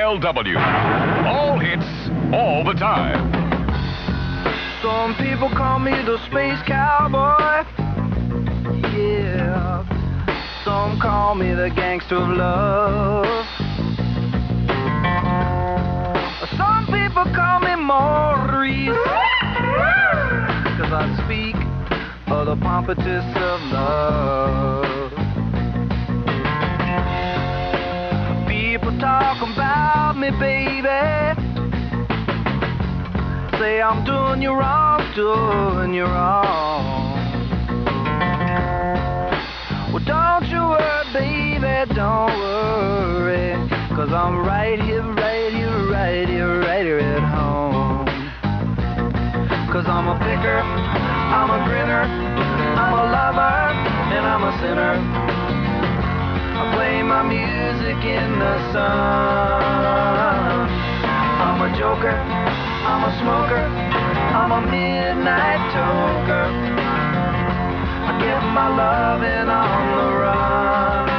CKLW. All hits, all the time. Some people call me the space cowboy. Yeah. Some call me the gangster of love. Some people call me Maurice, 'cause I speak of the pompatus of love. People talk about me, baby. Say I'm doing you wrong, doing you wrong. Well, don't you worry, baby, don't worry, 'cause I'm right here, right here, right here, right here at home. 'Cause I'm a picker, I'm a grinner, I'm a lover, and I'm a sinner. I play my music in the sun. I'm a joker, I'm a smoker, I'm a midnight toker. I get my loving on the run.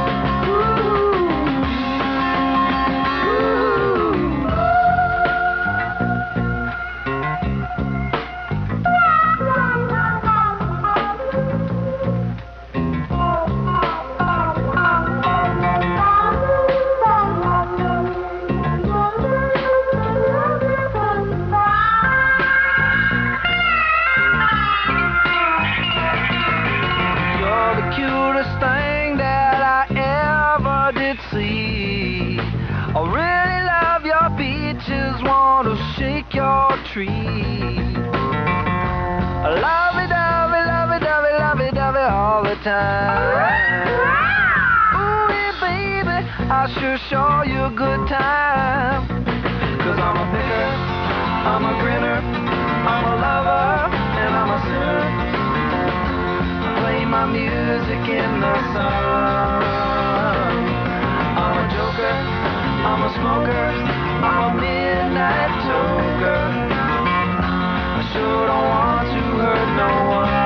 I really love your beaches, want to shake your tree. I love it, love it, love it, love it, love it, love it all the time. Ooh, yeah, baby, I sure show you a good time. 'Cause I'm a picker, I'm a grinner, I'm a lover, and I'm a sinner. I play my music in the sun. I'm a joker, I'm a smoker, I'm a midnight toker. I sure don't want to hurt no one.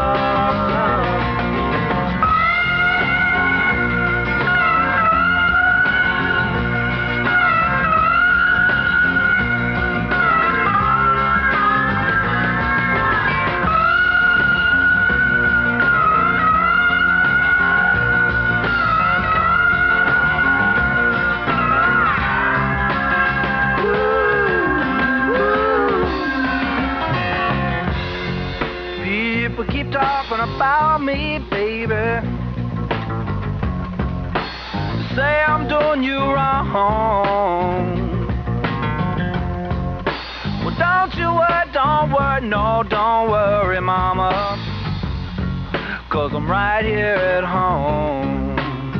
People keep talking about me, baby. Say I'm doing you wrong. Well, don't worry, no, don't worry, mama. 'Cause I'm right here at home.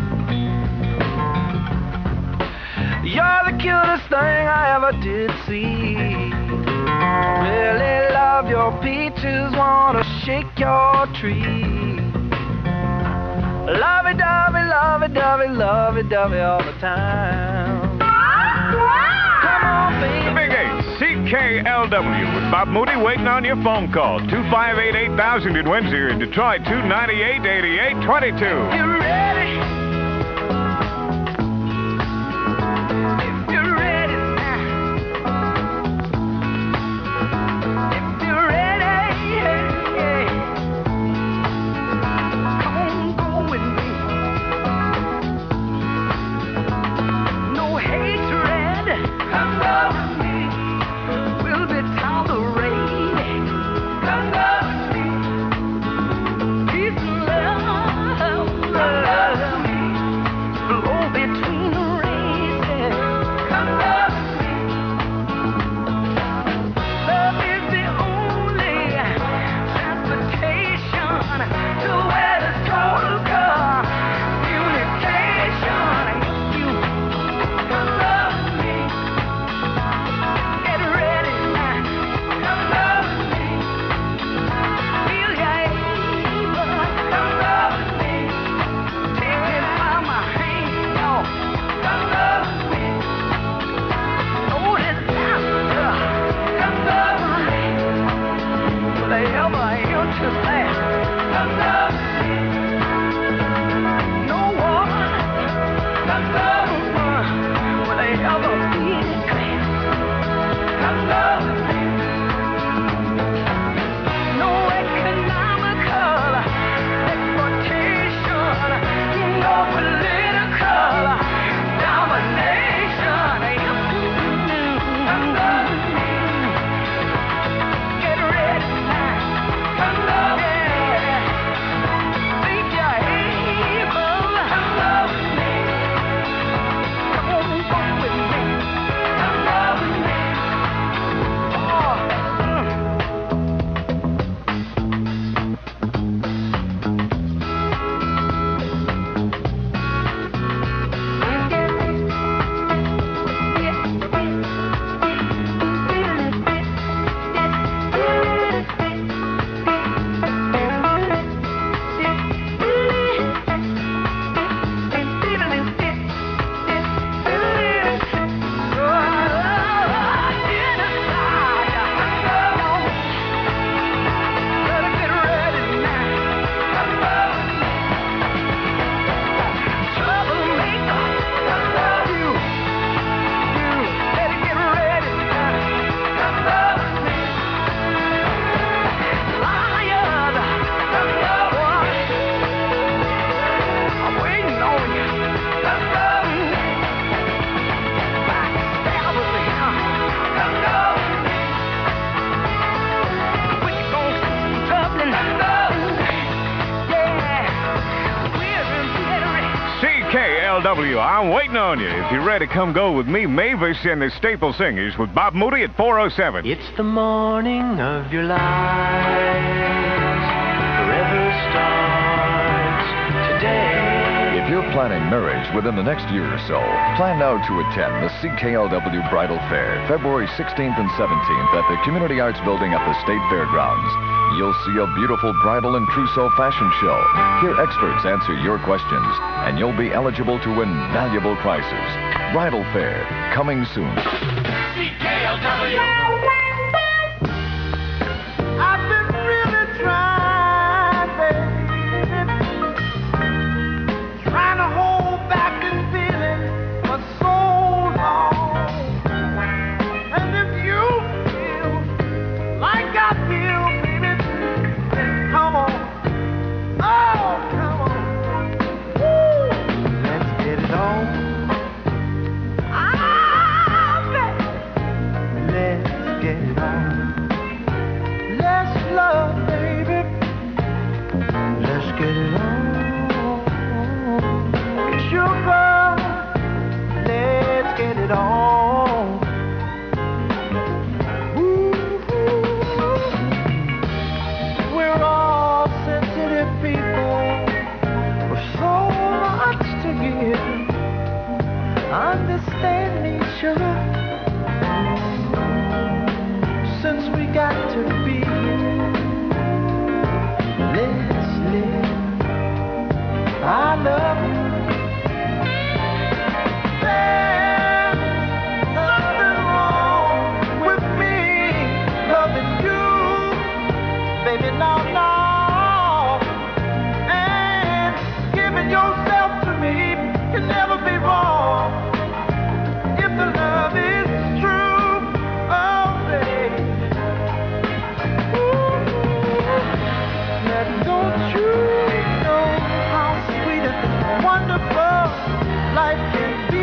You're the cutest thing I ever did see. Really love your peaches, wanna shake your tree. Love it, dovey, love it, dovey, love it, dovey all the time. Come on, baby. The Big 8, CKLW with Bob Moody waiting on your phone call. 258-8000 in Windsor, in Detroit, 298-8822. You ready? No one, will they ever CKLW, I'm waiting on you. If you're ready to come go with me, Mavis and the Staple Singers with Bob Moody at 407. It's the morning of your lives. Forever starts today. If you're planning marriage within the next year or so, plan now to attend the CKLW Bridal Fair, February 16th and 17th at the Community Arts Building at the State Fairgrounds. You'll see a beautiful bridal and trousseau fashion show, hear experts answer your questions, and you'll be eligible to win valuable prizes. Bridal Fair, coming soon. CKLW. I've been really trying, baby. Trying to hold back this feeling for so long. And if you feel like I feel, baby, then come on. Oh, come on. Woo. Let's get it on. Ah, baby. Let's get it on. Let's love, baby. Let's get it on. Sugar, let's get it on. Ooh, we're all sensitive people with so much to give. Understand me, sugar, since we got to be here. Let's live. I love you. Baby, no, no. And giving yourself to me can never be wrong. If the love is true, oh, baby. Ooh, now don't you know how sweet and wonderful life can be?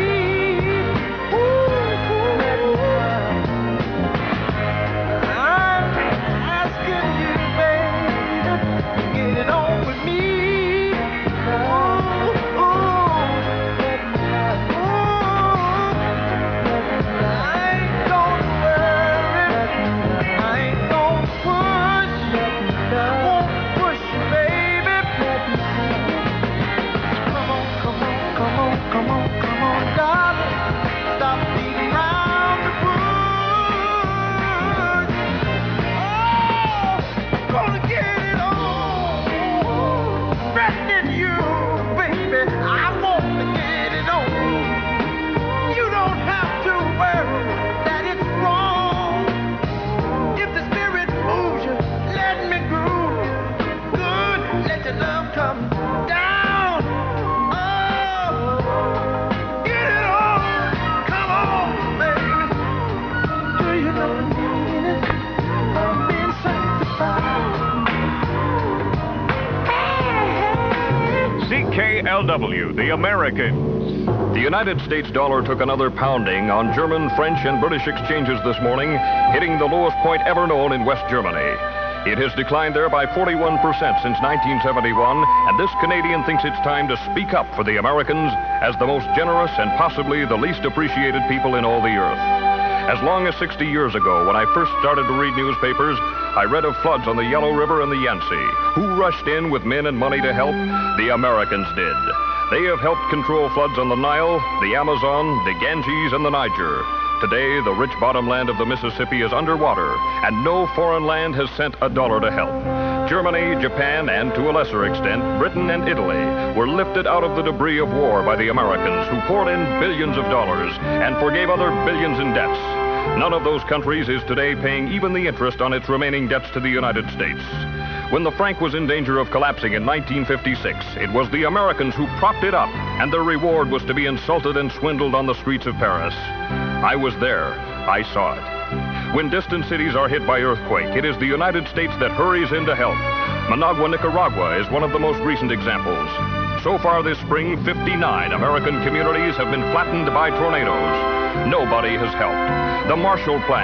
CKLW, the Americans. The United States dollar took another pounding on German, French, and British exchanges this morning, hitting the lowest point ever known in West Germany. It has declined there by 41% since 1971, and this Canadian thinks it's time to speak up for the Americans as the most generous and possibly the least appreciated people in all the earth. As long as 60 years ago, when I first started to read newspapers, I read of floods on the Yellow River and the Yangtze. Who rushed in with men and money to help? The Americans did. They have helped control floods on the Nile, the Amazon, the Ganges, and the Niger. Today, the rich bottomland of the Mississippi is underwater, and no foreign land has sent a dollar to help. Germany, Japan, and to a lesser extent, Britain and Italy were lifted out of the debris of war by the Americans, who poured in billions of dollars and forgave other billions in debts. None of those countries is today paying even the interest on its remaining debts to the United States. When the franc was in danger of collapsing in 1956, it was the Americans who propped it up, and their reward was to be insulted and swindled on the streets of Paris. I was there. I saw it. When distant cities are hit by earthquake, it is the United States that hurries in to help. Managua, Nicaragua is one of the most recent examples. So far this spring, 59 American communities have been flattened by tornadoes. Nobody has helped. The Marshall Plan,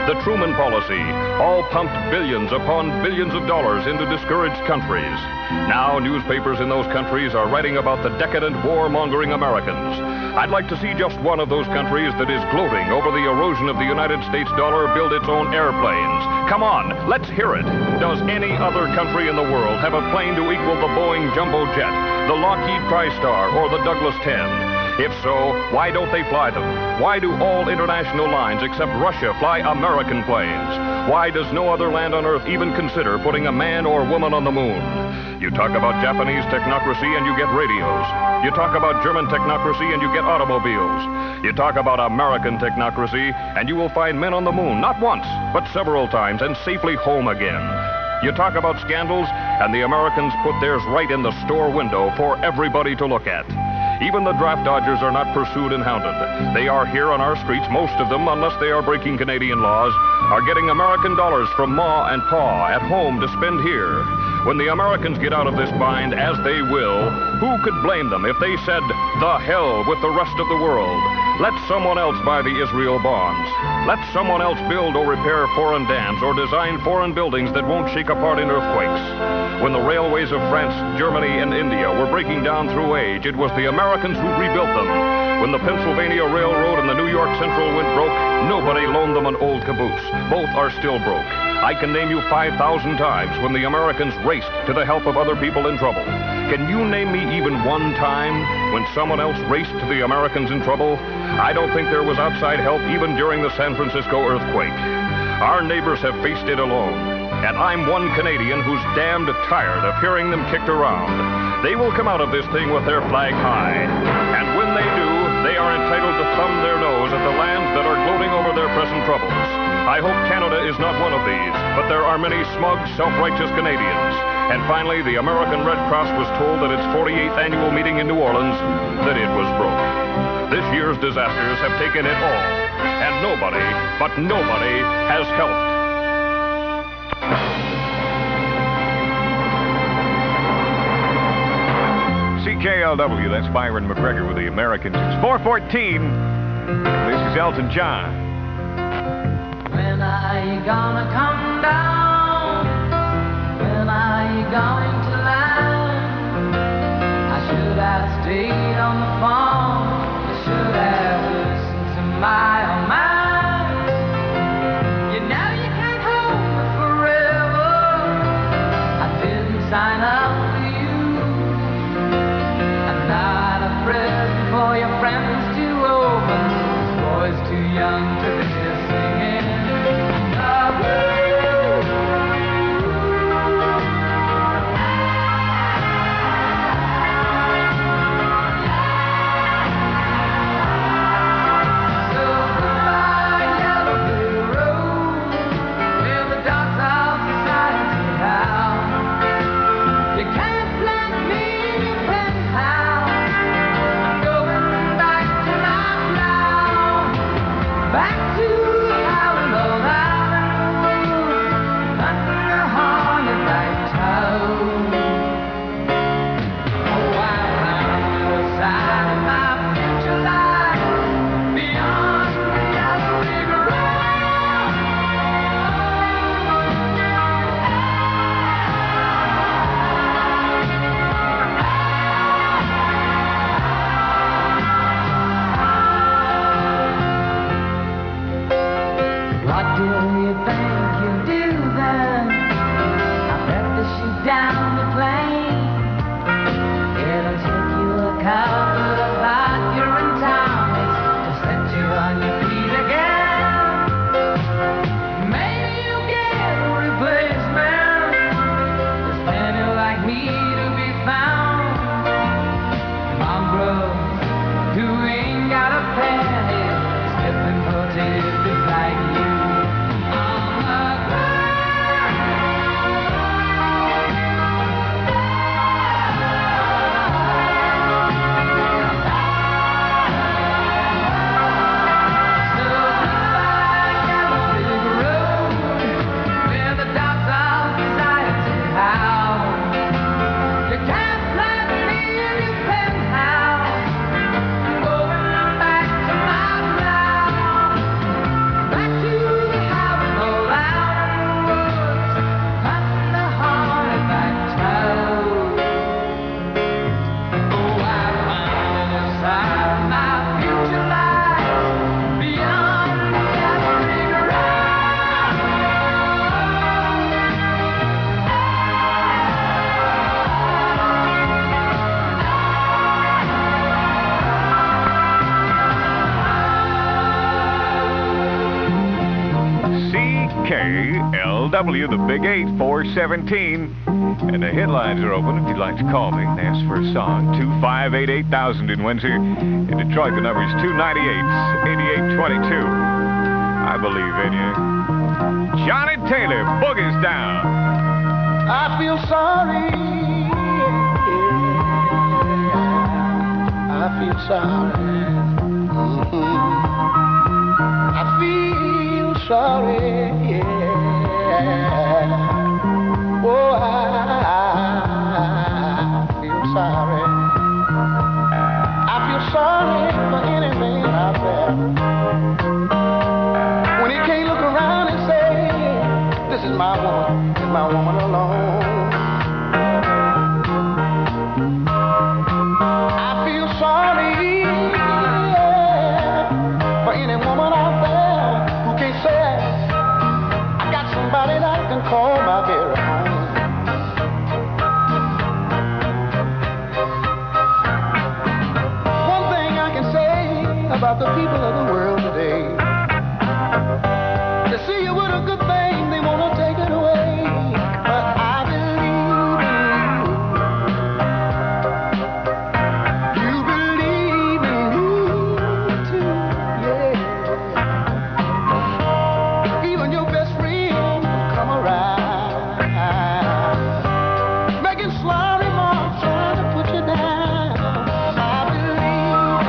the Truman policy, all pumped billions upon billions of dollars into discouraged countries. Now newspapers in those countries are writing about the decadent, war-mongering Americans. I'd like to see just one of those countries that is gloating over the erosion of the United States dollar build its own airplanes. Come on, let's hear it. Does any other country in the world have a plane to equal the Boeing Jumbo Jet, the Lockheed TriStar, or the Douglas 10? If so, why don't they fly them? Why do all international lines except Russia fly American planes? Why does no other land on Earth even consider putting a man or woman on the moon? You talk about Japanese technocracy and you get radios. You talk about German technocracy and you get automobiles. You talk about American technocracy and you will find men on the moon, not once, but several times, and safely home again. You talk about scandals, and the Americans put theirs right in the store window for everybody to look at. Even the draft dodgers are not pursued and hounded. They are here on our streets, most of them, unless they are breaking Canadian laws, are getting American dollars from Ma and Pa at home to spend here. When the Americans get out of this bind, as they will, who could blame them if they said, the hell with the rest of the world? Let someone else buy the Israel bonds. Let someone else build or repair foreign dams or design foreign buildings that won't shake apart in earthquakes. When the railways of France, Germany, and India were breaking down through age, it was the Americans who rebuilt them. When the Pennsylvania Railroad and the New York Central went broke, nobody loaned them an old caboose. Both are still broke. I can name you 5,000 times when the Americans raced to the help of other people in trouble. Can you name me even one time when someone else raced to the Americans in trouble? I don't think there was outside help even during the San Francisco earthquake. Our neighbors have faced it alone, and I'm one Canadian who's damned tired of hearing them kicked around. They will come out of this thing with their flag high, and when they do, they are entitled to thumb their nose at the lands that are gloating over their present troubles. I hope Canada is not one of these, but there are many smug, self-righteous Canadians. And finally, the American Red Cross was told at its 48th annual meeting in New Orleans that it was broke. This year's disasters have taken it all, and nobody, but nobody, has helped. CKLW, that's Byron McGregor with the Americans. It's 4:14. This is Elton John. When are you gonna come down? When are you going to land? I should have stayed on the phone. I should have listened to my own mind. You know you can't hold me forever. I didn't sign up for you. I'm not a present for your friends to open. This boy's too young to be singing. So CKLW, the Big 8, 417. And the headlines are open if you'd like to call me and ask for a song. 258-8000 in Windsor. In Detroit, the number is 298-8822. I believe in you. Johnny Taylor, Boogie's Down. I feel sorry. I feel sorry. I feel sorry. Oh, I feel sorry. I feel sorry for any man out there when he can't look around and say, this is my woman alone. I feel sorry for any woman out there who can't say, I got somebody that I can call my very own. One thing I can say about the people of the world today, to see you with a good thing, they want to take it away. But I believe in you. You believe in me too, yeah. Even your best friend come around, making sly remarks, trying to put you down. I believe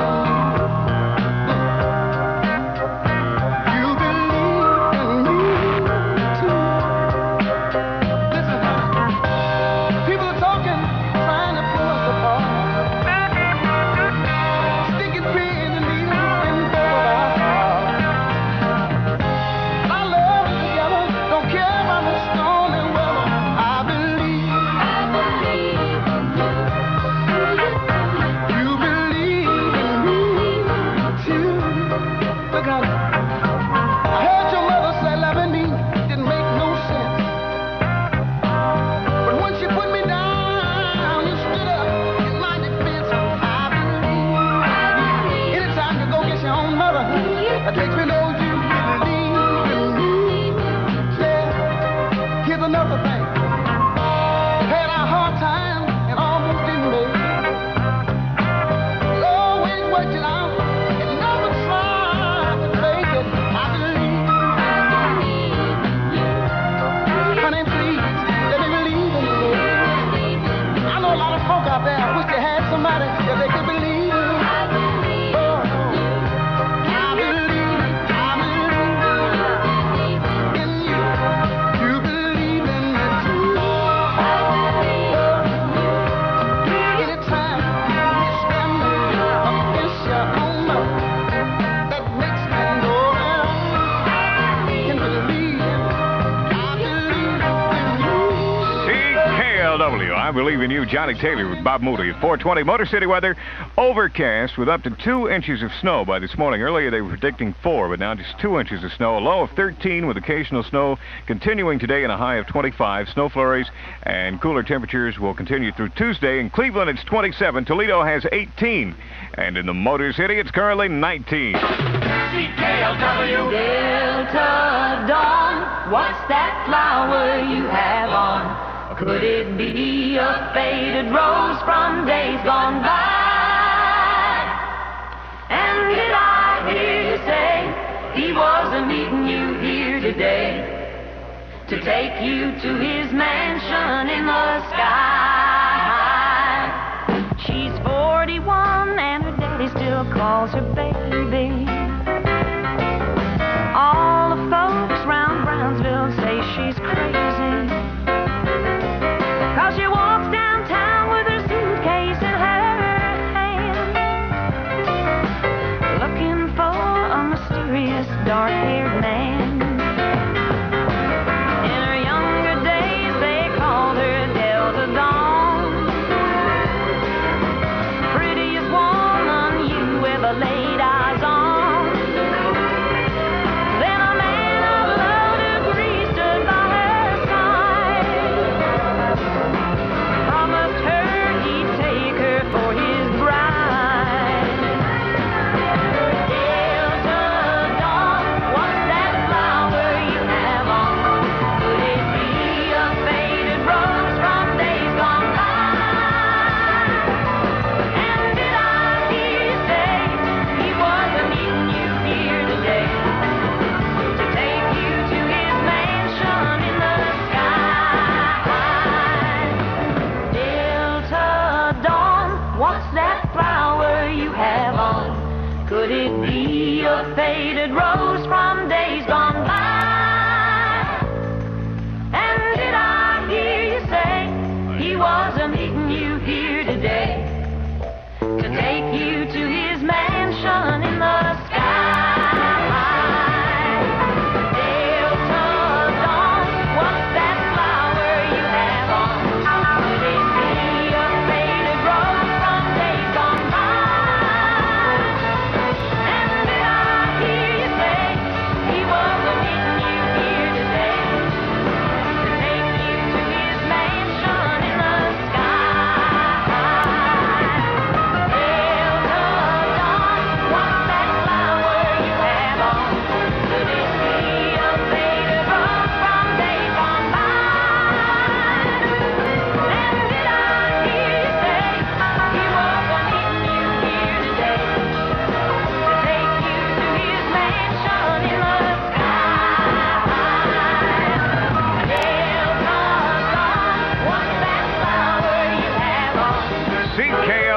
in you. You believe in me too. Listen, people are talking, trying to pull us apart, sticking pins and needles in both of our hearts. Our love is together, don't care about the storm and weather. I believe you believe in me too. Look out. I heard your mother say loving me didn't make no sense. But when she put me down, you stood up in my defense. I believe. Anytime you go get your own mother, that makes me know you believe in me. Yeah. Here's another thing. Had a hard time and almost didn't make it. Always working out and never tried to fake it. I believe. Honey, please, let me believe in you. I know a lot of folk out there wish they had somebody that they could believe in. Oh, I believe in you. You believe in me too. Anytime you stand against your own mother, that makes me know that I can believe. I believe in you. CKLW, I believe in you. Johnny Taylor with Bob Moody at 420. Motor City weather, overcast with up to 2 inches of snow by this morning. Earlier they were predicting 4, but now just 2 inches of snow. A low of 13 with occasional snow continuing today and a high of 25. Snow flurries and cooler temperatures will continue through Tuesday. In Cleveland, it's 27. Toledo has 18. And in the Motor City, it's currently 19. CKLW. Delta Dawn, what's that flower you have on? Could it be a faded rose from days gone by? And did I hear you say he wasn't meeting you here today to take you to his mansion in the sky? She's 41 and her daddy still calls her baby. All the folks round Brownsville say she's crazy, 'cause she walks downtown with her suitcase in her hand, looking for a mysterious dark-haired man. In her younger days, they called her Delta Dawn, prettiest woman you ever laid eyes on.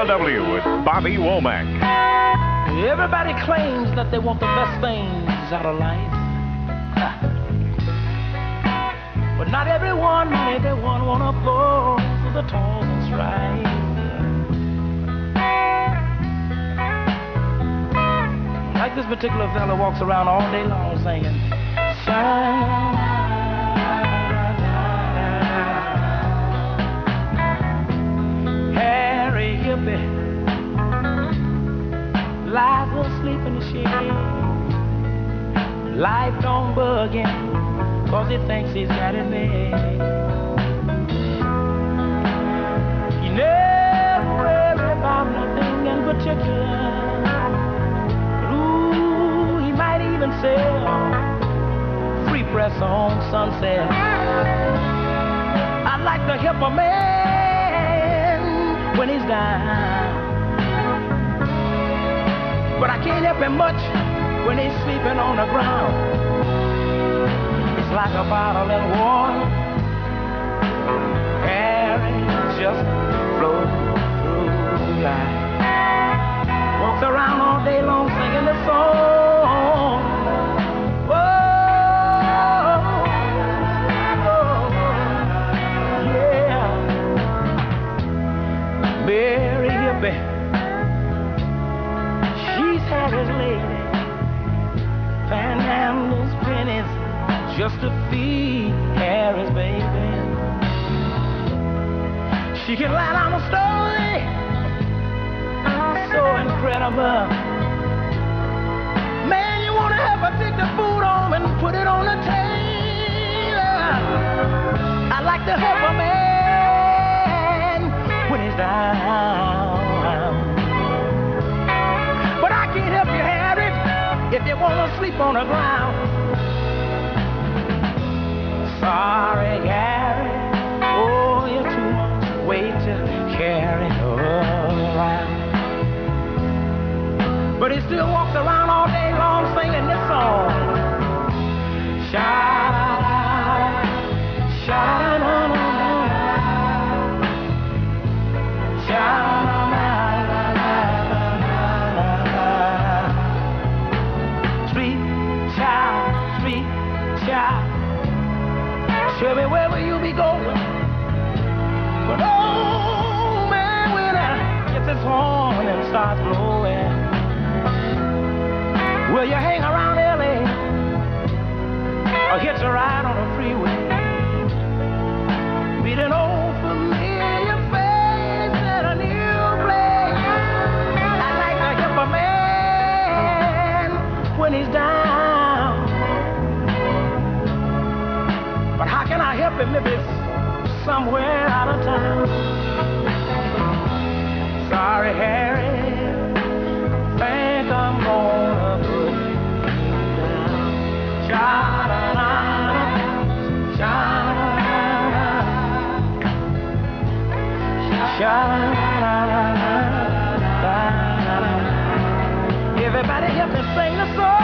CKLW with Bobby Womack. Everybody claims that they want the best things out of life. But not everyone wanna go through the toils right. Like this particular fella walks around all day long singing, shine. Harry Hippie lies asleep in the shade. Life don't bug him, 'cause he thinks he's got it made. He never worries about nothing in particular. Ooh, he might even sell free press on Sunset. I'd like to help a man when he's down, but I can't help him much when he's sleeping on the ground. It's like a bottle in water, Harry just flows through life. Walks around all day long singing the song. Whoa, yeah. Mary Hippie, she's Harry's lady, panhandles pennies just to feed Harry's baby. She can lie down a story so incredible. Man, you wanna help her take the food home and put it on the table. I like to help a man when he's down, but I can't help you, Harry, if you wanna sleep on the ground. Sorry, Harry, oh, you're too much weight to carry around. But he still walks around all day long singing this song. Sha-da-da, sha-da-da-da, sha-da-da-da-da-da. Street child, tell me where will you be going? But oh man, when I get this horn and starts blowing, will you hang around LA or hitch a ride on the freeway? Meet an old familiar face at a new place. I like to help a man when he's down, but how can I help him if it's somewhere out of town? Sorry, Harry, think I'm gonna put you down. Sha-da-da-da, sha-da-da-da, sha-da-da-da-da. Everybody help me sing the song.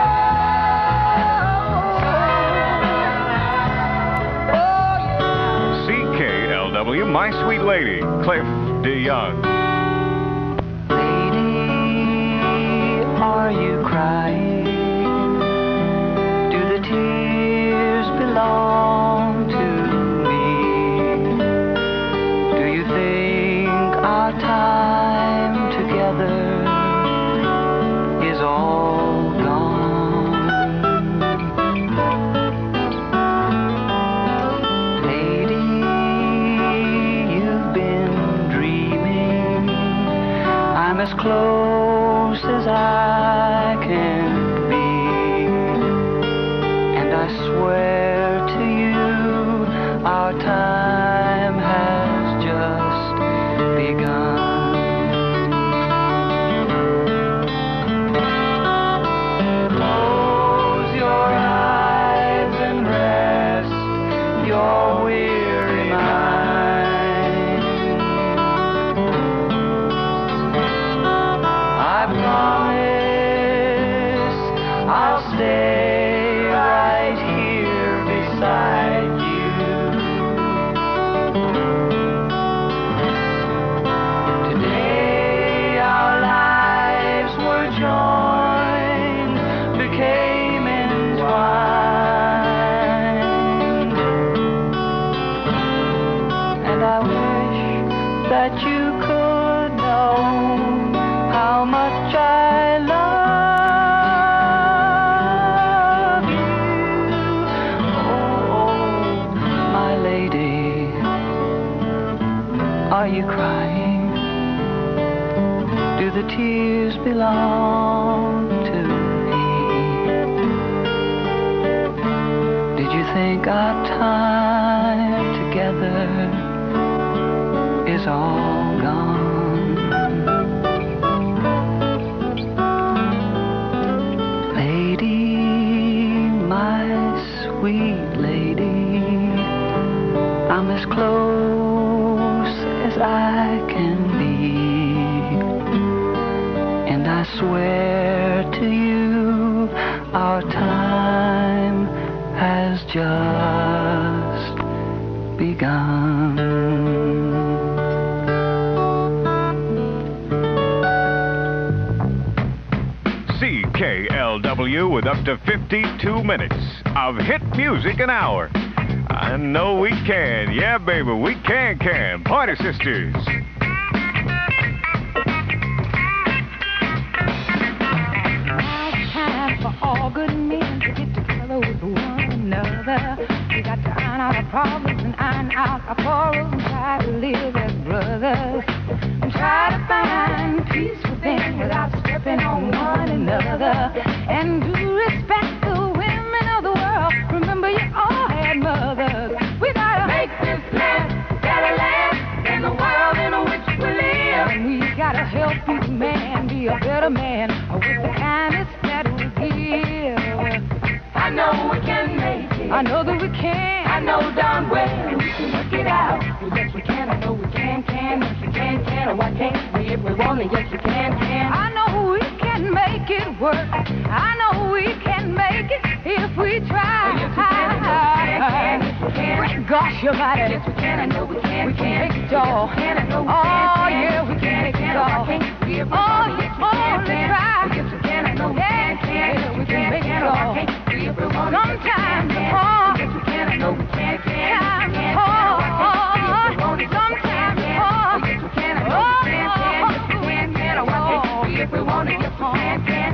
CKLW, My Sweet Lady, Cliff DeYoung. Lady, are you crying? Do the tears belong to me? Do you think our time together is all gone? Lady, you've been dreaming. I'm as close as I can be, and I swear to you, our time has just begun. Close your eyes and rest your weary mind. I promise I'll stay right here beside you. Today that you could know how much I love you. Oh, my lady, are you crying? Do the tears belong to me? Did you think our time together is all gone? Lady, my sweet lady, I'm as close as I can be, and I swear to you our time has just begun. CKLW with up to 52 minutes of hit music an hour. I know we can. Yeah, baby, we can. Party Sisters. Now it's time for all good men to get together with one another. We got to iron out our problems and iron out our quarrels and try to live as brothers. And try to find peace within without stepping on one another. And do respect the women of the world. Remember, you all had mothers. We gotta make this land a better land than the world in which we live. And we gotta help each man be a better man with the kindness that we give. I know we can make it. I know that we can. I know darn well we can work it out. Yes, we can. I know we can. Yes, we can. Oh, why can't we if we want it? Yes, we can. I know we can make it work. I know we can make it if we try. Yes, we can. Great gosh, you got it. Yes, we can. I know we can. We can make it all. Oh, yeah, we can make it all. Oh, you only try. Yes, we can. I know we can. We can make it all. Sometimes it's hard. Yes, we can. I know we can. Sometimes it's hard. Sometimes it's hard. Yes, we can. I know we can. If we want it, yes, we can.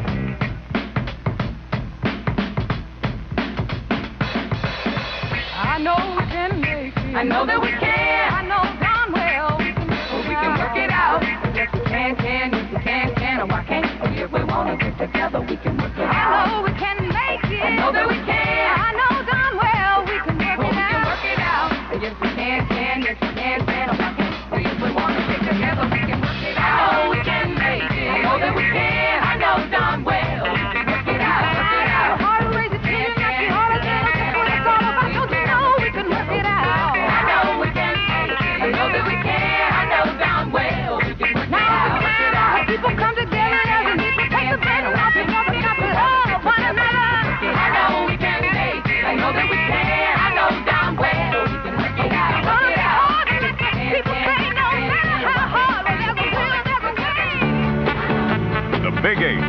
I know we can make it. I know that we can. I know darn well we can work it out. Yes, we can. Yes, we can. Oh, why can't we? If we want to get together, we can work it out. I know we can make it. I know that we can. I know darn well we can work it out. We can work it out. Yes, we can. Yes, we can. Oh, why can't we? If we want to get together, we can work it out. I know we can make it. I know that we can. I know darn well we can work it out. Work it out. Hard to raise a team, not the hard to get. That's what it's all about. Don't you know we can work it out? I know we can make it. I know that we can. I know darn well we can work it out. Work it out. People come together as a need to take the burden off and love one another. I know we can make it. I know that we can. I know darn well we can work it out. Work it out. People say no matter how hard, they never will, never will. The Big 8,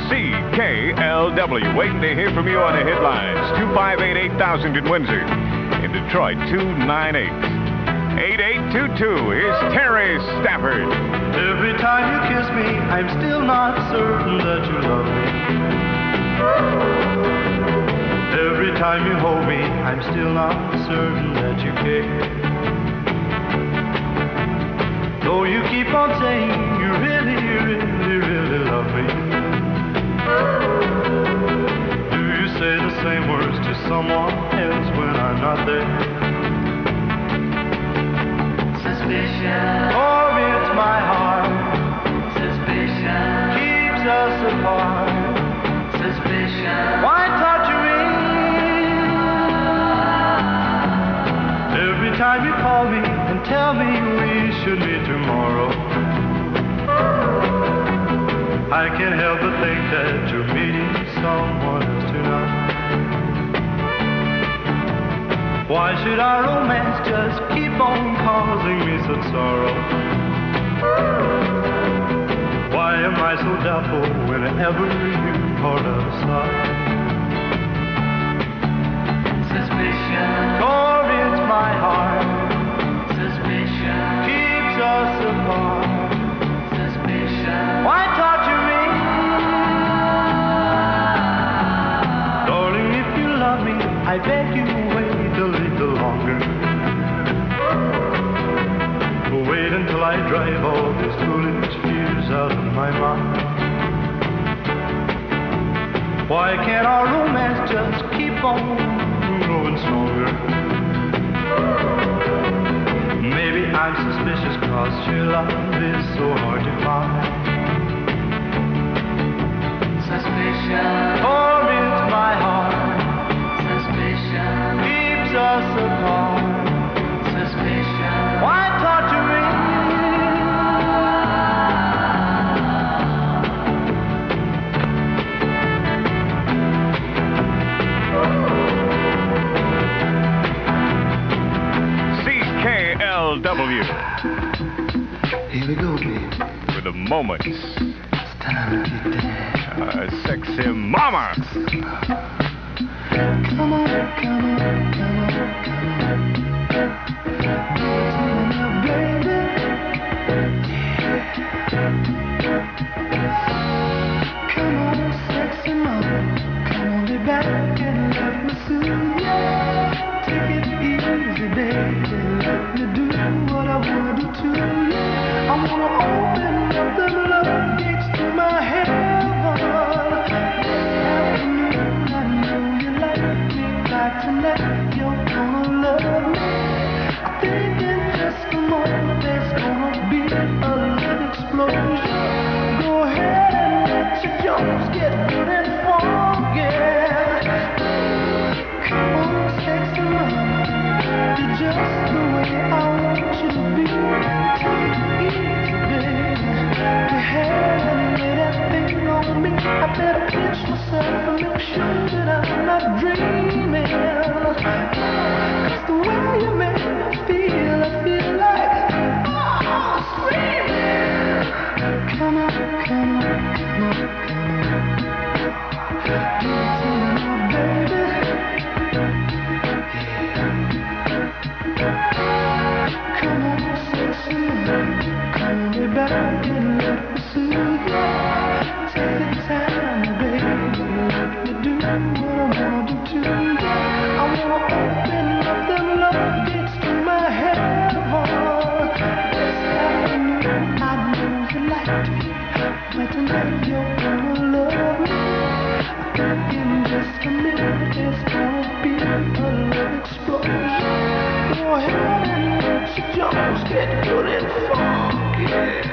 CKLW, waiting to hear from you on the headlines. 258-8000 in Windsor. In Detroit, 298-8822. Here's Terry Stafford. Every time you kiss me, I'm still not certain that you love me. Every time you hold me, I'm still not certain that you care. Though you keep on saying you really, really, really love me. Do you say the same words to someone else when I'm not there? Suspicion. Or it's my heart. Suspicion. Keeps us apart. Suspicion. Why torture me? Every time you call me and tell me we should meet tomorrow, I can't help but think that you're meeting someone else tonight. Why should our romance just keep on causing me such sorrow? Why am I so doubtful whenever you are aside? Suspicion. For it's my heart. Suspicion. Keeps us longer. Wait until I drive all these foolish fears out of my mind. Why can't our romance just keep on growing stronger? Maybe I'm suspicious cause your love is so hard to find. Suspicion torments my heart. Suspicion Keeps us apart. Suspicion Why torture me? CKLW. Here we go, baby. With the moments. It's time to get down. Sexy mama. Come on, come on, come on, come on, baby. Come on, sexy mama. Come on, be back and let me soothe ya. Take it easy, baby. Let me do what I wanna do to you. I wanna open up the love gates to my heaven. Tonight you're gonna love me. I think in just a moment there's gonna be a love explosion. Go ahead and let your jumps get good and funky. Come on, sexy mama, you're just the way I want you to be. Take it easy, baby. Go ahead and lay that thing on me. I better pinch myself and make sure that I'm not dreaming. Cause the way you make me feel, I feel like, screaming. Come on, come on, come on, come on. Give it to me now, baby. Come on, sexy man. Come on, be back and let me soothe you. Take your time, baby. Let me do what I wanna do to you. I wanna open up the love gates to my heaven. This afternoon I know you like me, but tonight you're gonna love me. I think in just a minute there's gonna be a love explosion. Go ahead and let your jumps get good and funky.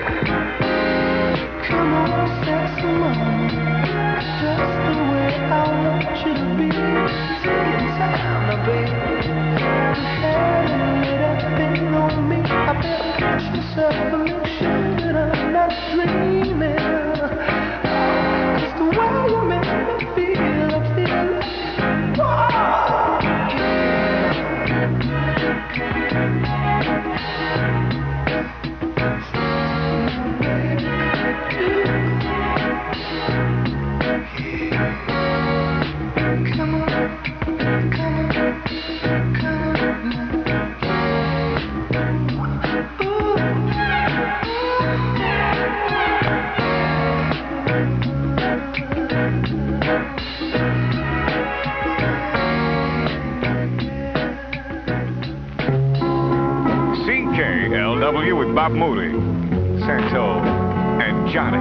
Come on, sexy mama, just the way I want you to be. Take your time, baby. Go ahead and lay that thing on me. I better catch myself and make sure that I'm not dreaming. Cause the way you make me feel, I feel like, CKLW with Bob Moody, Santo, and Johnny.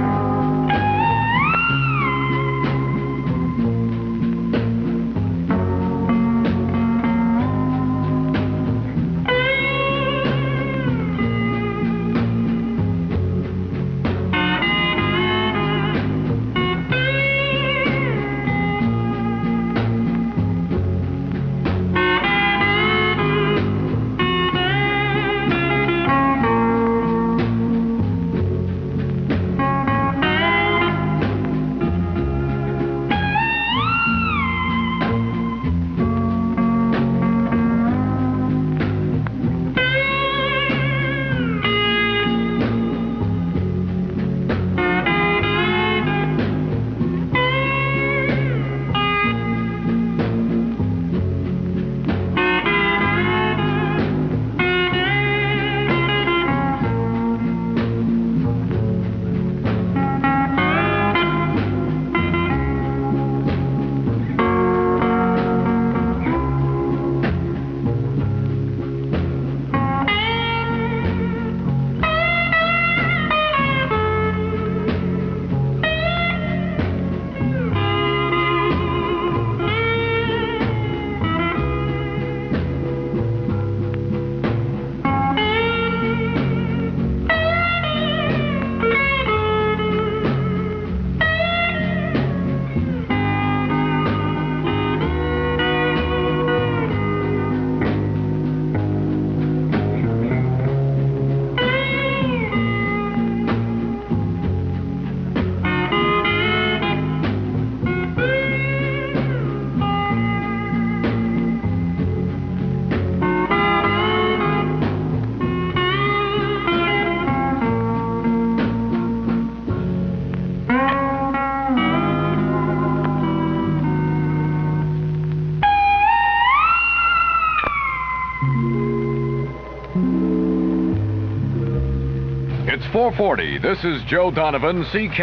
It's 4:40. This is Joe Donovan,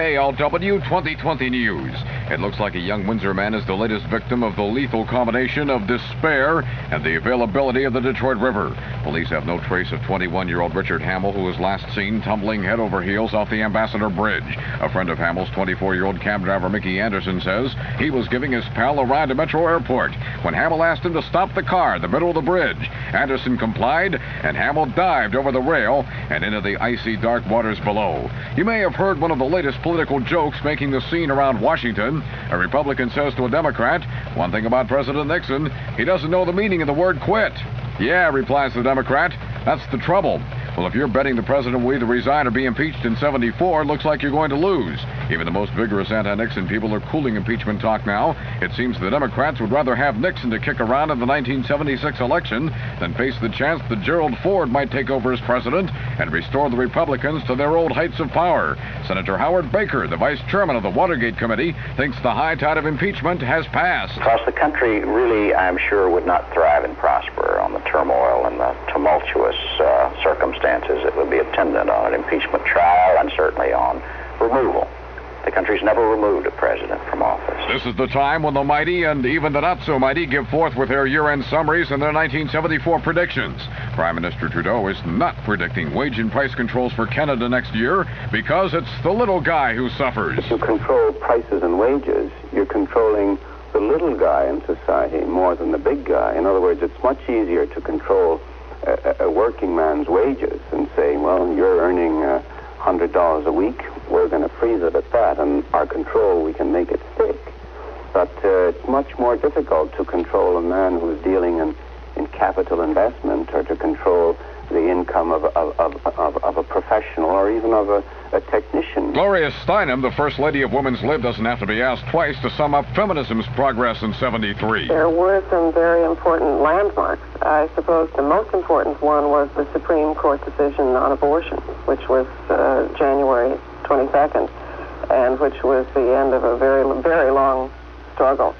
CKLW 2020 News. It looks like a young Windsor man is the latest victim of the lethal combination of despair and the availability of the Detroit River. Police have no trace of 21-year-old Richard Hamill, who was last seen tumbling head over heels off the Ambassador Bridge. A friend of Hamill's, 24-year-old cab driver Mickey Anderson, says he was giving his pal a ride to Metro Airport when Hamill asked him to stop the car in the middle of the bridge. Anderson complied, and Hamill dived over the rail and into the icy dark waters below. You may have heard one of the latest political jokes making the scene around Washington. A Republican says to a Democrat, one thing about President Nixon, he doesn't know the meaning of the word quit. Yeah, replies the Democrat, that's the trouble. Well, if you're betting the president will either resign or be impeached in 74, it looks like you're going to lose. Even the most vigorous anti-Nixon people are cooling impeachment talk now. It seems the Democrats would rather have Nixon to kick around in the 1976 election than face the chance that Gerald Ford might take over as president and restore the Republicans to their old heights of power. Senator Howard Baker, the vice chairman of the Watergate Committee, thinks the high tide of impeachment has passed. Because the country really, I'm sure, would not thrive and prosper on the turmoil and the tumultuous circumstances that would be attendant on an impeachment trial and certainly on removal. The country's never removed a president from office. This is the time when the mighty and even the not-so-mighty give forth with their year-end summaries and their 1974 predictions. Prime Minister Trudeau is not predicting wage and price controls for Canada next year because it's the little guy who suffers. If you control prices and wages, you're controlling the little guy in society more than the big guy. In other words, it's much easier to control a working man's wages and say, well, you're earning $100 a week, we're going to freeze it at that, and our control, we can make it stick. But it's much more difficult to control a man who's dealing in capital investment or to control the income of a professional or even of a technician. Gloria Steinem, the First Lady of Women's Lib, doesn't have to be asked twice to sum up feminism's progress in 73. There were some very important landmarks. I suppose the most important one was the Supreme Court decision on abortion, which was January 22nd, and which was the end of a very, very long struggle.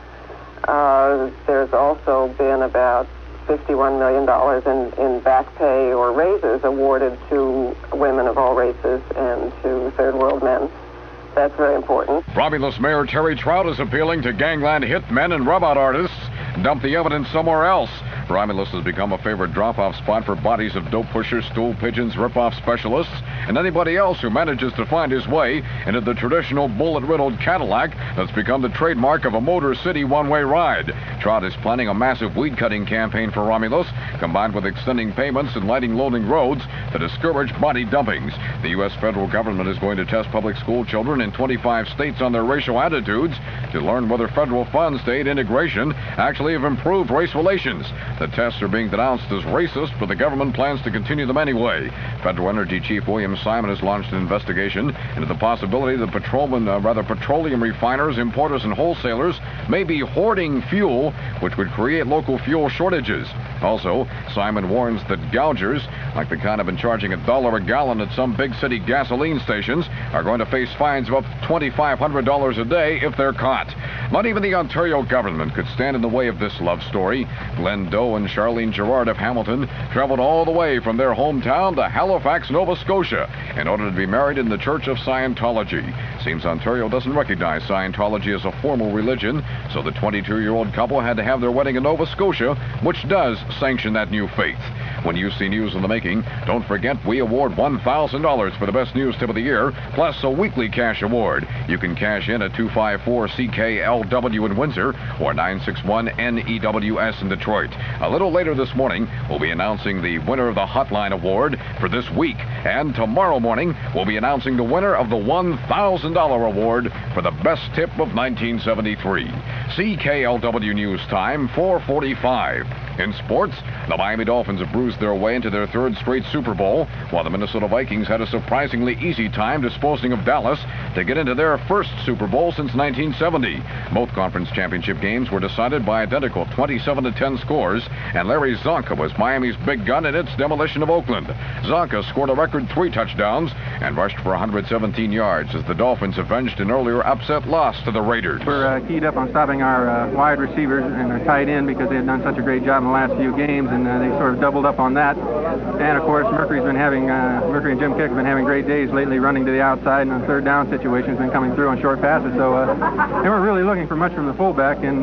There's also been about $51 million in back pay or raises awarded to women of all races and to third world men. That's very important. Romulus Mayor Terry Trout is appealing to gangland hitmen and rub-out artists. Dump the evidence somewhere else. Romulus has become a favorite drop-off spot for bodies of dope pushers, stool pigeons, rip-off specialists, and anybody else who manages to find his way into the traditional bullet-riddled Cadillac that's become the trademark of a Motor City one-way ride. Trout is planning a massive weed-cutting campaign for Romulus, combined with extending payments and lighting loading roads to discourage body dumpings. The U.S. federal government is going to test public school children in 25 states on their racial attitudes to learn whether federal funds to aid integration actually have improved race relations. The tests are being denounced as racist, but the government plans to continue them anyway. Federal Energy Chief William Simon has launched an investigation into the possibility that petroleum refiners, importers, and wholesalers may be hoarding fuel, which would create local fuel shortages. Also, Simon warns that gougers, like the kind have been charging $1 a gallon at some big city gasoline stations, are going to face fines of up to $2,500 a day if they're caught. Not even the Ontario government could stand in the way of this love story. Glenn Doe and Charlene Gerard of Hamilton traveled all the way from their hometown to Halifax, Nova Scotia, in order to be married in the Church of Scientology. Seems Ontario doesn't recognize Scientology as a formal religion, so the 22-year-old couple had to have their wedding in Nova Scotia, which does sanction that new faith. When you see news in the making, don't forget we award $1,000 for the best news tip of the year, plus a weekly cash award. You can cash in at 254-CKLW in Windsor or 961-NEWS in Detroit. A little later this morning, we'll be announcing the winner of the Hotline Award for this week. And tomorrow morning, we'll be announcing the winner of the $1,000 award for the best tip of 1973. CKLW News Time, 4:45. In sports, the Miami Dolphins have bruised their way into their third straight Super Bowl, while the Minnesota Vikings had a surprisingly easy time disposing of Dallas to get into their first Super Bowl since 1970. Both conference championship games were decided by identical 27-10 scores, and Larry Zonka was Miami's big gun in its demolition of Oakland. Zonka scored a record 3 touchdowns and rushed for 117 yards as the Dolphins avenged an earlier upset loss to the Raiders. We're keyed up on stopping our wide receivers and our tight end because they had done such a great job in the last few games, and they sort of doubled up on that. And, of course, Mercury and Jim Kick have been having great days lately, running to the outside, and on third down situations been coming through on short passes. So they weren't really looking for much from the fullback, and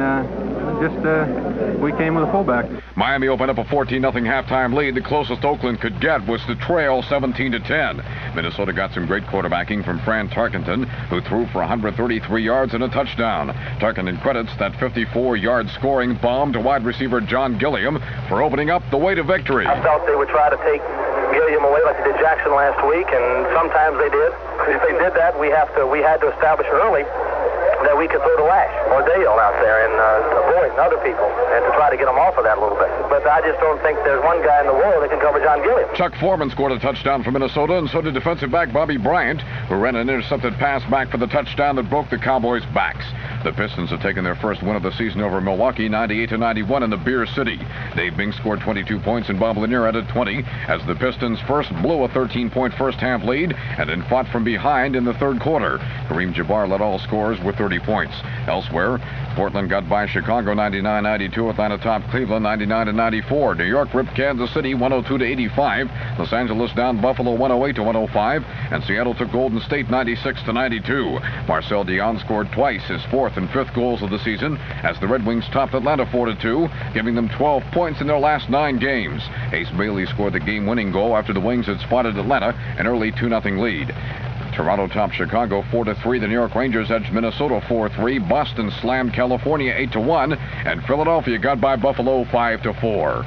we came with a fullback. Miami opened up a 14-0 halftime lead. The closest Oakland could get was to trail 17-10. Minnesota got some great quarterbacking from Fran Tarkenton, who threw for 133 yards and a touchdown. Tarkenton credits that 54-yard scoring bomb to wide receiver John Gilliam for opening up the way to victory. I felt they would try to take Gilliam away like they did Jackson last week, and sometimes they did. If they did that, we had to establish early that we could throw the lash or Dale out there and Boyd and other people, and to try to get them off of that a little bit. But I just don't think there's one guy in the world that can cover John Gilliam. Chuck Foreman scored a touchdown for Minnesota, and so did defensive back Bobby Bryant, who ran an intercepted pass back for the touchdown that broke the Cowboys' backs. The Pistons have taken their first win of the season over Milwaukee, 98-91 in the Beer City. Dave Bing scored 22 points and Bob Lanier added 20 as the Pistons first blew a 13-point first-half lead and then fought from behind in the third quarter. Kareem Jabbar led all scorers with 30 points. Elsewhere, Portland got by Chicago 99-92, Atlanta topped Cleveland 99-94. New York ripped Kansas City 102-85. Los Angeles down Buffalo 108-105, and Seattle took Golden State 96-92. Marcel Dion scored twice, his fourth and fifth goals of the season, as the Red Wings topped Atlanta 4-2, giving them 12 points in their last 9 games. Ace Bailey scored the game-winning goal after the Wings had spotted Atlanta an early 2-0 lead. Toronto topped Chicago 4-3. The New York Rangers edged Minnesota 4-3. Boston slammed California 8-1, and Philadelphia got by Buffalo 5-4.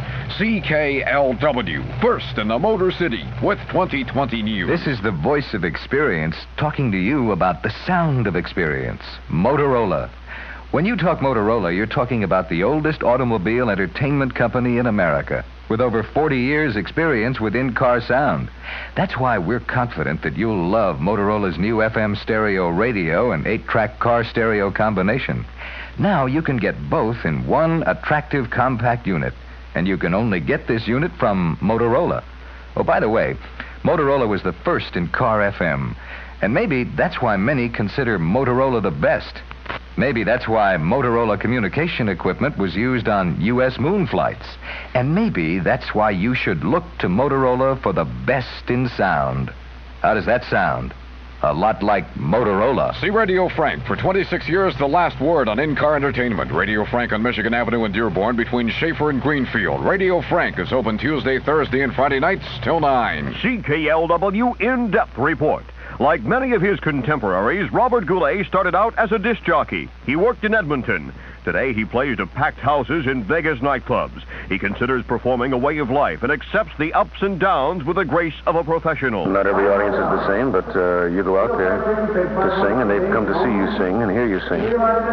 CKLW, first in the Motor City with 2020 news. This is the voice of experience talking to you about the sound of experience. Motorola. When you talk Motorola, you're talking about the oldest automobile entertainment company in America, with over 40 years' experience with in-car sound. That's why we're confident that you'll love Motorola's new FM stereo radio and 8-track car stereo combination. Now you can get both in one attractive compact unit, and you can only get this unit from Motorola. Oh, by the way, Motorola was the first in car FM, and maybe that's why many consider Motorola the best. Maybe that's why Motorola communication equipment was used on U.S. moon flights. And maybe that's why you should look to Motorola for the best in sound. How does that sound? A lot like Motorola. See Radio Frank. For 26 years, the last word on in-car entertainment. Radio Frank on Michigan Avenue in Dearborn between Schaefer and Greenfield. Radio Frank is open Tuesday, Thursday, and Friday nights till 9. CKLW In-Depth Report. Like many of his contemporaries, Robert Goulet started out as a disc jockey. He worked in Edmonton. Today, he plays to packed houses in Vegas nightclubs. He considers performing a way of life and accepts the ups and downs with the grace of a professional. Not every audience is the same, but you go out there to sing, and they've come to see you sing and hear you sing.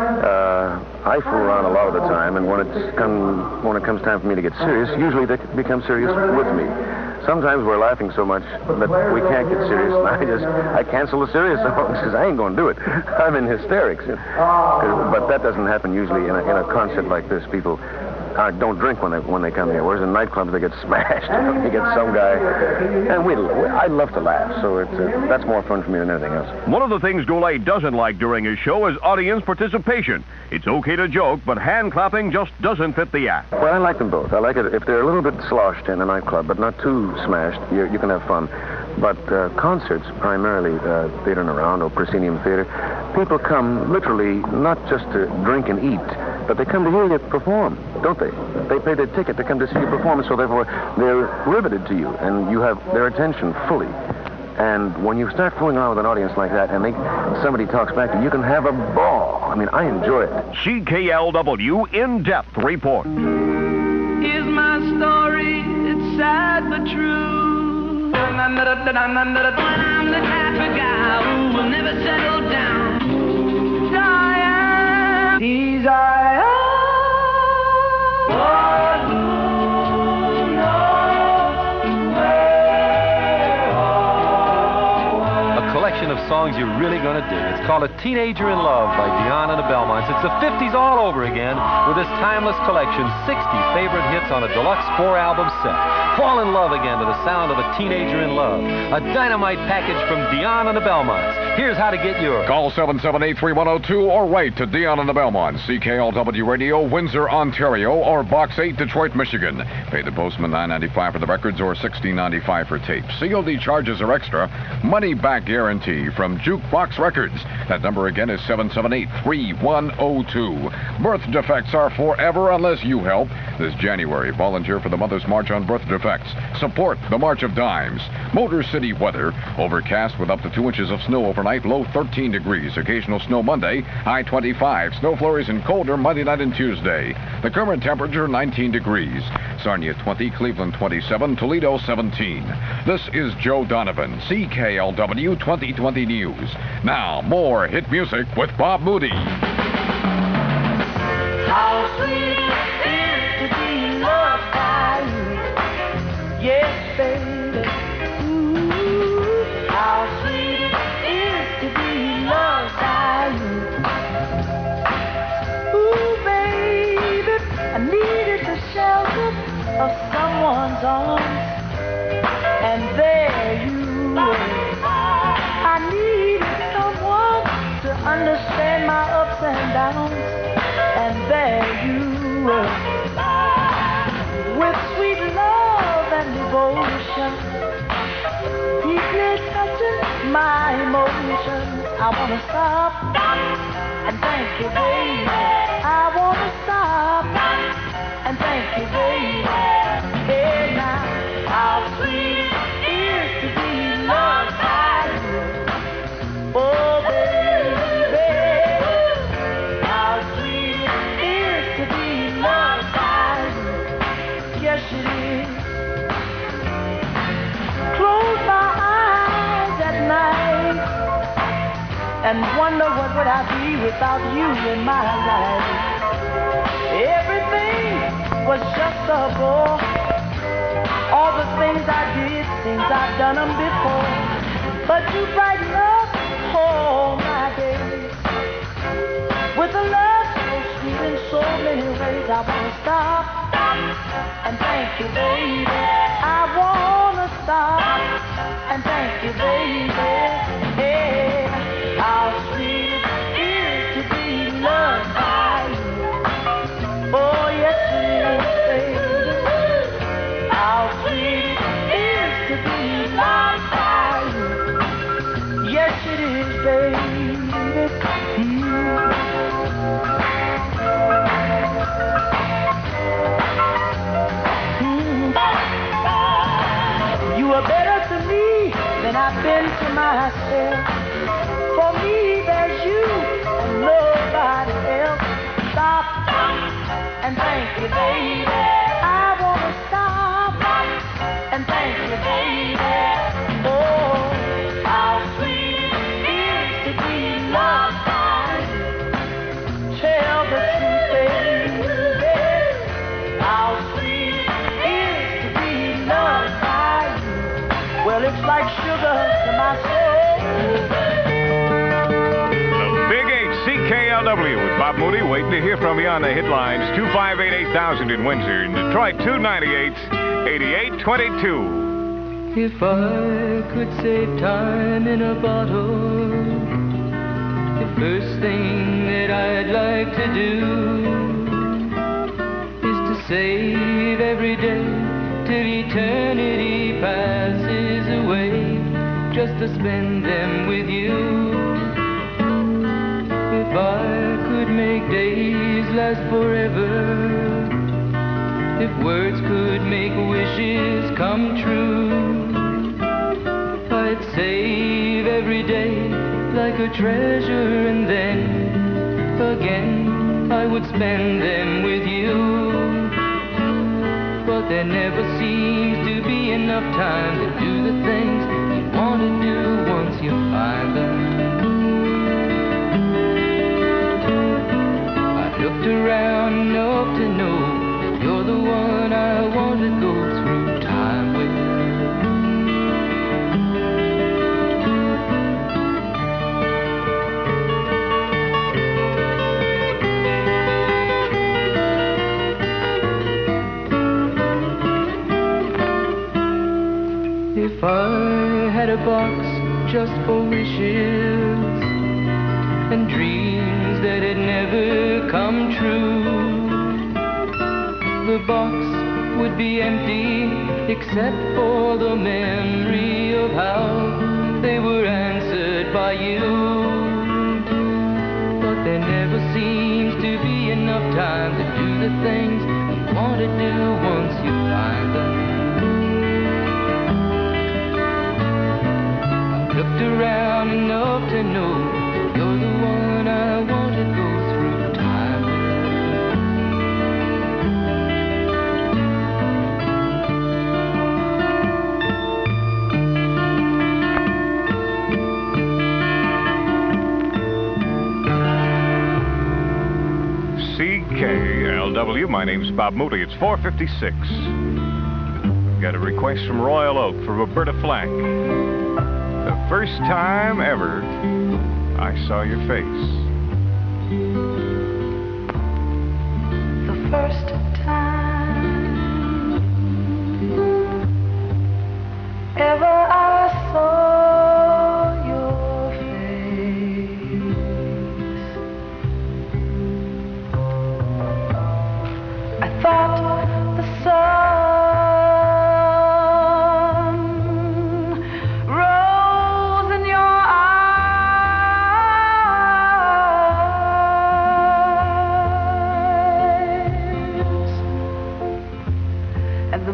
I fool around a lot of the time, and when it comes time for me to get serious, usually they become serious with me. Sometimes we're laughing so much that we can't get serious, and I cancel the serious songs because I ain't going to do it. I'm in hysterics. But that doesn't happen usually in a concert like this. People don't drink when they come here, whereas in nightclubs they get smashed. You get some guy, and I love to laugh, so that's more fun for me than anything else. One of the things Goulet doesn't like during his show is audience participation. It's okay to joke, but hand clapping just doesn't fit the act. Well, I like them both. I like it if they're a little bit sloshed in a nightclub, but not too smashed. You can have fun. But concerts, primarily Theater in a Round or Proscenium Theater, people come literally not just to drink and eat, but they come to hear you perform, don't they? They pay their ticket to come to see you perform, and so therefore they're riveted to you, and you have their attention fully. And when you start fooling around with an audience like that, and somebody talks back to you, you can have a ball. I mean, I enjoy it. CKLW In-Depth Report. Here's my story. It's sad but true. When I'm the type of guy who will never settle down. I am. These I am. Of songs you're really going to dig. It's called A Teenager in Love by Dion and the Belmonts. It's the 50s all over again with this timeless collection, 60 favorite hits on a deluxe 4-album set. Fall in love again to the sound of A Teenager in Love, a dynamite package from Dion and the Belmonts. Here's how to get yours. Call 778-3102 or write to Dion and the Belmonts, CKLW Radio, Windsor, Ontario, or Box 8, Detroit, Michigan. Pay the postman $9.95 for the records or $16.95 for tapes. COD charges are extra. Money back guarantee from Jukebox Records. That number again is 778-3102. Birth defects are forever unless you help. This January, volunteer for the Mother's March on Birth Defects. Support the March of Dimes. Motor City weather. Overcast with up to 2 inches of snow overnight. Low 13 degrees. Occasional snow Monday. High 25. Snow flurries and colder Monday night and Tuesday. The current temperature 19 degrees. Sarnia 20. Cleveland 27. Toledo 17. This is Joe Donovan, CKLW 2020 News. Now, more hit music with Bob Moody. How sweet it is to be loved by you. Yes, baby. Ooh, how sweet it is to be loved by you. Ooh, baby, I needed the shelter of someone's arms, and there you were. I needed someone to understand my ups and downs, and there you were. With sweet love and devotion, deeply touching my emotions. I wanna stop and thank you, baby. I wanna stop and thank you, baby. Hey now, how sweet it is to be loved by you. Oh, baby, how sweet it is to be loved by you. Yes, it is. Close my eyes at night and wonder what would I be without you in my life. Everything was just a bore. All the things I did seems I've done them before. But you brighten up all my days with a love so sweet in so many ways. I wanna stop and thank you, baby. I wanna stop and thank you, baby. Hey, how sweet it is to be loved by you. Oh, yes, it is, baby. How sweet it is to be loved by you. Yes, it is, baby. You are better to me than I've been to myself. For me, there's you and nobody else. Stop and thank you, baby. I wanna stop and thank you, baby. Oh, how sweet it is to be loved by you. Tell the truth, baby. How sweet it is to be loved by you. Well, it's like sugar to my soul. The Big 8 CKLW with Bob Moody waiting to hear from you on the headlines. 258-8000 in Windsor. In Detroit, 298-8822. If I could save time in a bottle, the first thing that I'd like to do is to save every day till eternity passes away, just to spend them with you. If I could make days last forever, if words could make wishes come true, I'd save every day like a treasure, and then again I would spend them with you. But there never seems to be enough time to do the things you want to do once you find them. I looked around enough to know that you're the one I want to go through time with. If I had a box just for wishes and dreams that had never come true. The box would be empty except for the memory of how they were answered by you. But there never seems to be enough time to do the things you want to do once you find them. I've looked around enough to know you're the one I want to go through time with. CKLW, my name's Bob Moody. It's 4:56. Got a request from Royal Oak for Roberta Flack. The first time ever I saw your face. The first time ever I saw your face, I thought the sun rose in your eyes, and the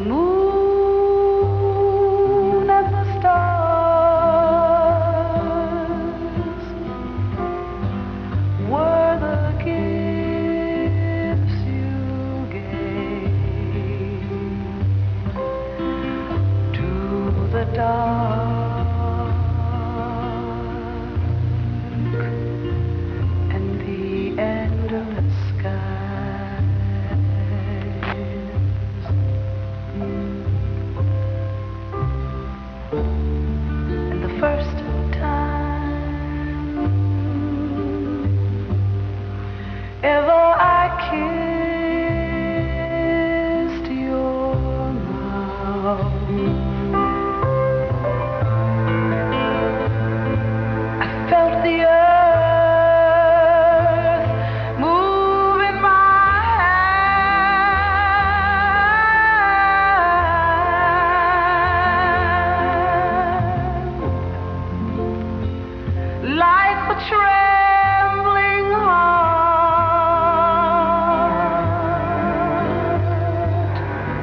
moon and the stars were the gifts you gave to the dark and the endless skies. And the first time ever I kissed your mouth, I felt the earth move in my hand, like the trembling heart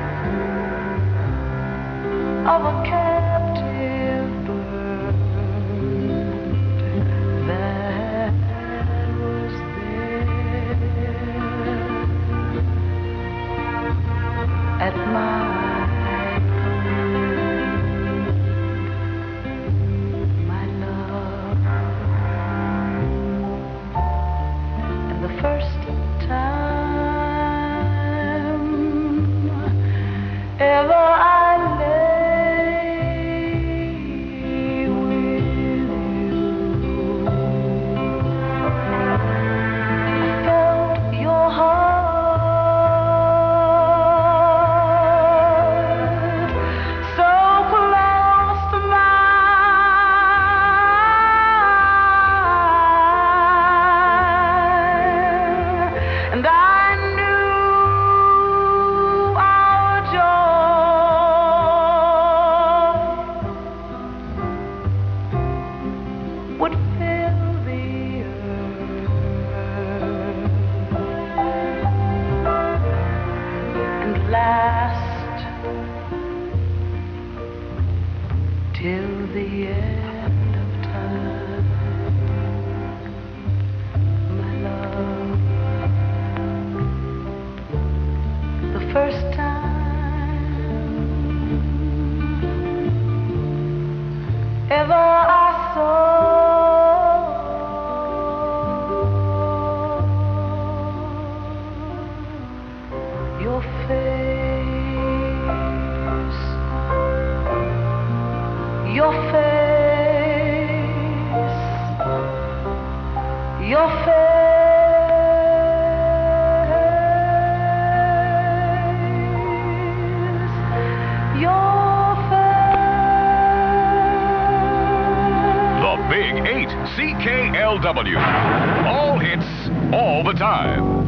of a captive bird that was there at my command, my love. And the first time ever I lay with you, I felt your heart so close to mine, and I knew our joy would fill the earth and last till the end of time, my love. The first time ever I saw your face, your face, your face, your face. Big 8 CKLW. All hits, all the time.